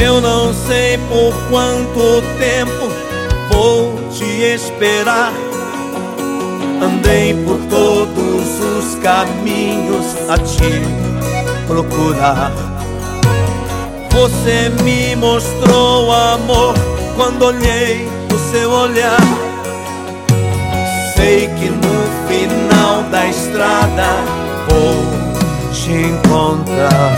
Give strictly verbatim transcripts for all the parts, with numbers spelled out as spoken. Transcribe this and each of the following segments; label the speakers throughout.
Speaker 1: Eu não sei por quanto tempo vou te esperar. Andei por todos os caminhos a te procurar. Você me mostrou amor quando olhei o seu olhar. Sei que no final da estrada vou te encontrar.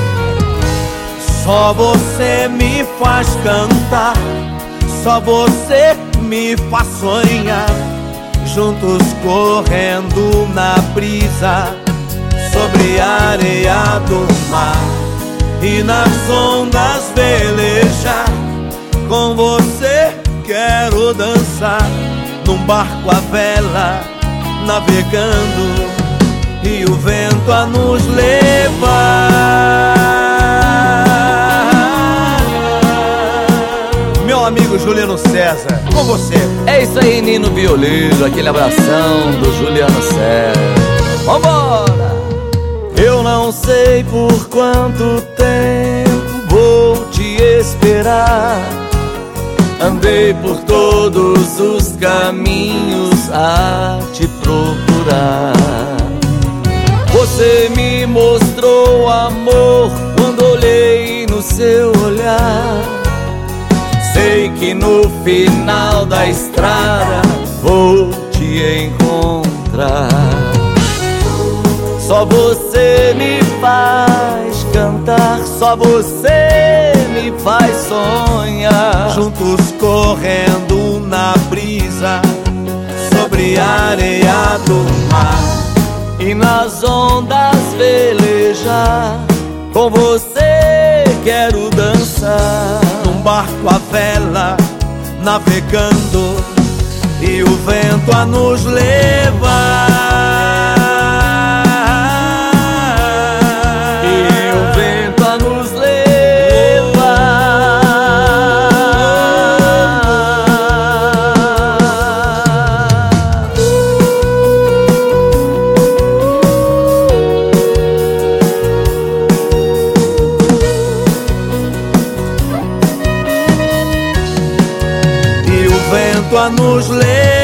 Speaker 1: Só você me faz cantar, só você me faz sonhar. Juntos correndo na brisa, sobre a areia do mar, e nas ondas velejar. Com você quero dançar, num barco à vela, navegando, e o vento a nos levar. Meu amigo Juliano César, com você.
Speaker 2: É isso aí, Nino Violeiro, aquele abração do Juliano César. Vambora!
Speaker 1: Eu não sei por quanto tempo vou te esperar.
Speaker 2: Andei por todos os caminhos a te procurar. Você me mostrou amor quando olhei no seu olhar. Sei que no final da estrada vou te encontrar. Só você me faz cantar, só você me faz sonhar.
Speaker 1: Juntos correndo na brisa, sobre a areia do mar,
Speaker 2: e nas ondas velejar. Com você quero dançar,
Speaker 1: num barco à vela, navegando, e o vento a nos levar. A nos levar.